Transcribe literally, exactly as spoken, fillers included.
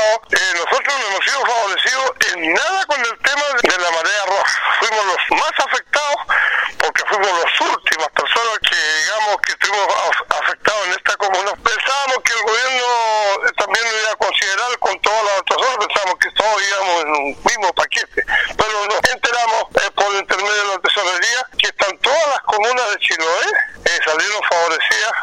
lado, eh, nosotros no hemos sido favorecidos en nada con el tema de la marea roja. Fuimos los más afectados porque fuimos las últimas personas que, digamos, que estuvimos afectados en esta comuna. Pensábamos que el gobierno también lo iba a considerar con todas las otras zonas, pensábamos que todos íbamos en un mismo paquete, pero nos enteramos eh, por intermedio de la tesorería que están todas las comunas de Chiloé eh, salieron favorecidas